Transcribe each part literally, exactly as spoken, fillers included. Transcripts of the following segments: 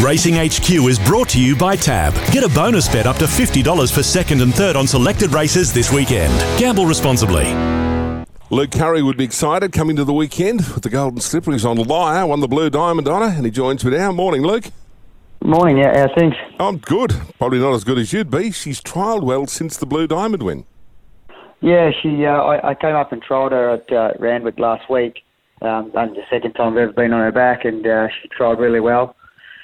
Racing H Q is brought to you by Tab. Get a bonus bet up to fifty dollars for second and third on selected races this weekend. Gamble responsibly. Luke Curry would be excited coming to the weekend with the Golden Slipper. He's on Lyre, won the Blue Diamond on her, and he joins me now. Morning, Luke. Morning, yeah, how things? I'm good. Probably not as good as you'd be. She's trialled well since the Blue Diamond win. Yeah, she. Uh, I, I came up and trialled her at uh, Randwick last week. Um, and the second time I've ever been on her back, and uh, she trialled really well.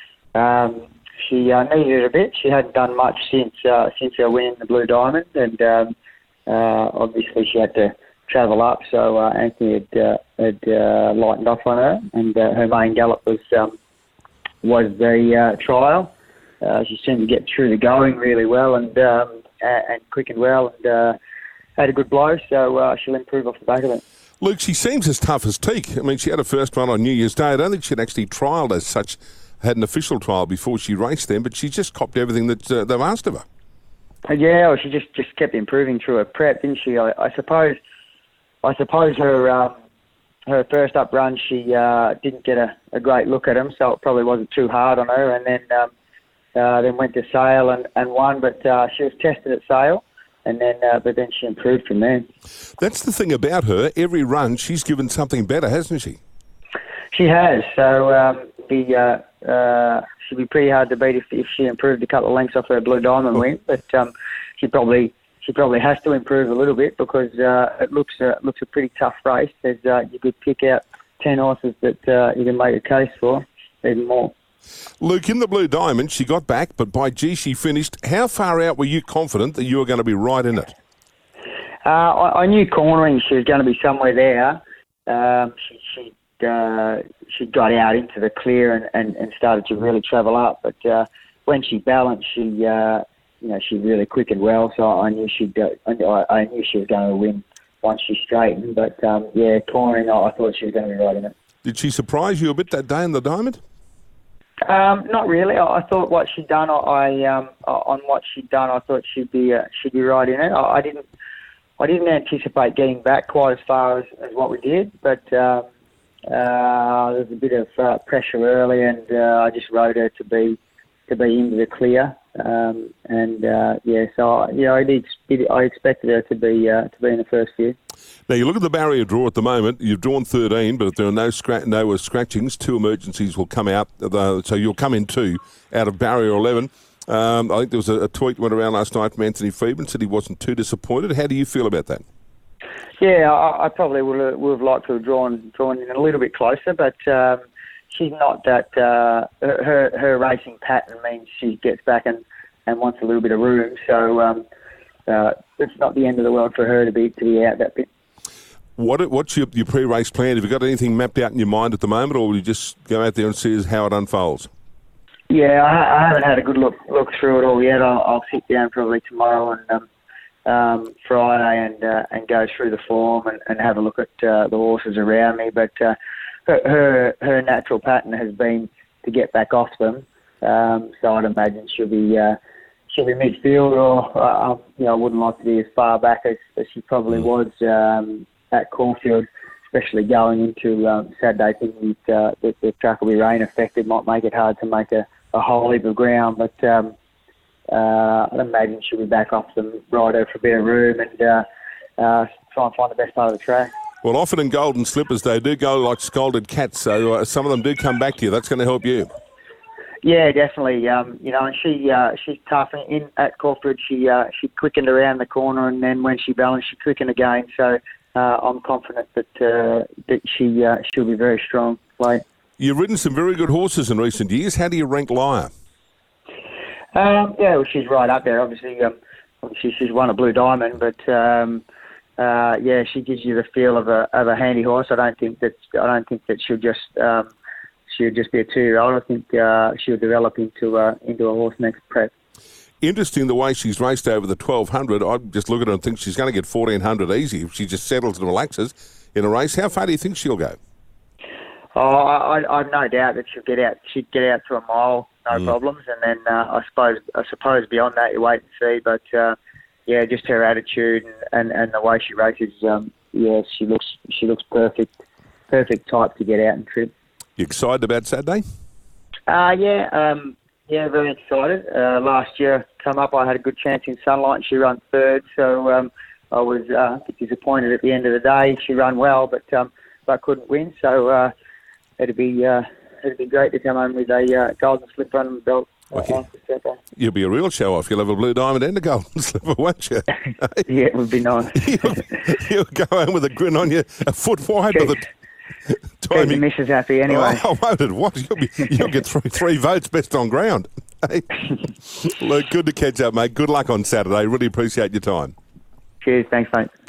Um, she uh, needed it a bit. She hadn't done much since uh, since her win the Blue Diamond, and um, uh, obviously she had to travel up. So uh, Anthony had, uh, had uh, lightened off on her, and uh, her main gallop was um, was the uh, trial. Uh, she seemed to get through the going really well, and um, and quickened well, and uh, had a good blow. So uh, she'll improve off the back of it. Luke, she seems as tough as teak. I mean, she had a first run on New Year's Day. I don't think she'd actually trialled as such, had an official trial before she raced them, but she just copped everything that uh, they've asked of her. Uh, yeah, well, she just, just kept improving through her prep, didn't she? I, I suppose I suppose her um, her first up run, she uh, didn't get a, a great look at him, so it probably wasn't too hard on her, and then um, uh, then went to Sale and, and won, but uh, she was tested at Sale. And then, uh, but then she improved from there. That's the thing about her. Every run, she's given something better, hasn't she? She has. So um, be uh, uh, she'd be pretty hard to beat if, if she improved a couple of lengths off her Blue Diamond win. But um, she probably she probably has to improve a little bit because uh, it looks uh, looks a pretty tough race. There's uh, you could pick out ten horses that uh, you can make a case for, even more. Luke, in the Blue Diamond, she got back, but by G, she finished. How far out were you confident that you were going to be right in it? Uh, I, I knew cornering she was going to be somewhere there. Um, she she, uh, she got out into the clear and, and, and started to really travel up. But uh, when she balanced, she uh, you know she really quickened well. So I knew she'd go, I, I knew she was going to win once she straightened. But um, yeah, cornering, I, I thought she was going to be right in it. Did she surprise you a bit that day in the Diamond? Um, not really. I, I thought what she'd done, I um, on what she'd done, I thought she'd be uh, she'd be right in it. I, I didn't, I didn't anticipate getting back quite as far as, as what we did, but um, uh, there was a bit of uh, pressure early, and uh, I just rode her to be to be into the clear, um, and uh, yeah, so yeah, I did, I expected her to be uh, to be in the first few. Now, you look at the barrier draw at the moment. You've drawn thirteen, but if there are no scra- no scratchings, two emergencies will come out. Uh, so you'll come in two out of barrier eleven. Um, I think there was a, a tweet went around last night from Anthony Friedman, said he wasn't too disappointed. How do you feel about that? Yeah, I, I probably would have, would have liked to have drawn, drawn in a little bit closer, but um, she's not that... Uh, her her racing pattern means she gets back and, and wants a little bit of room, so... Um, Uh, it's not the end of the world for her to be to be out that bit. What what's your, your pre-race plan? Have you got anything mapped out in your mind at the moment, or will you just go out there and see how it unfolds? Yeah, I, I haven't had a good look look through it all yet. I'll, I'll sit down probably tomorrow and um, um, Friday and uh, and go through the form and, and have a look at uh, the horses around me. But uh, her, her her natural pattern has been to get back off them, um, so I'd imagine she'll be. Uh, She'll be midfield, or uh, you know, I wouldn't like to be as far back as, as she probably was um, at Caulfield, especially going into um, Saturday, thinking that, uh, that the track will be rain affected, might make it hard to make a, a whole heap of ground. But um, uh, I'd imagine she'll be back off them, ride her for a bit of room, and uh, uh, try and find the best part of the track. Well, often in Golden Slippers, they do go like scalded cats, so uh, some of them do come back to you. That's going to help you. Yeah, definitely. Um, you know, and she uh, she's tough. In at Caulfield, she uh, she quickened around the corner, and then when she balanced, she quickened again. So uh, I'm confident that uh, that she uh, she'll be very strong. Late. You've ridden some very good horses in recent years. How do you rank Lyre? Um, yeah, well, she's right up there. Obviously, um, obviously she's won a Blue Diamond, but um, uh, yeah, she gives you the feel of a of a handy horse. I don't think that I don't think that she'll just. Um, She'll just be a two-year-old. I think uh, she'll develop into uh, into a horse next prep. Interesting the way she's raced over the twelve hundred. I just look at her and think she's going to get fourteen hundred easy if she just settles and relaxes in a race. How far do you think she'll go? Oh, I, I've no doubt that she'll get out. She'd get out to a mile, no mm. problems, and then uh, I suppose I suppose beyond that you wait and see. But uh, yeah, just her attitude and, and, and the way she races, um, yeah, she looks she looks perfect, perfect type to get out and trip. You excited about Saturday? Uh, yeah, um, yeah, very excited. Uh, last year, come up, I had a good chance in Sunlight, and she ran third, so um, I was uh, disappointed at the end of the day. She ran well, but um, but couldn't win, so uh, it'd be uh, it'd be great to come home with a uh, golden slipper on the belt. Uh, Okay. after September. You'll be a real show-off. You'll have a blue diamond and a golden slipper, won't you? Yeah, it would be nice. you'll, you'll go home with a grin on you, a foot wide by the Keep the timing. missus happy anyway. Oh, won't it? What? You'll, be, you'll get three, three votes best on ground. Hey. Luke, good to catch up, mate. Good luck on Saturday. Really appreciate your time. Cheers, thanks, mate.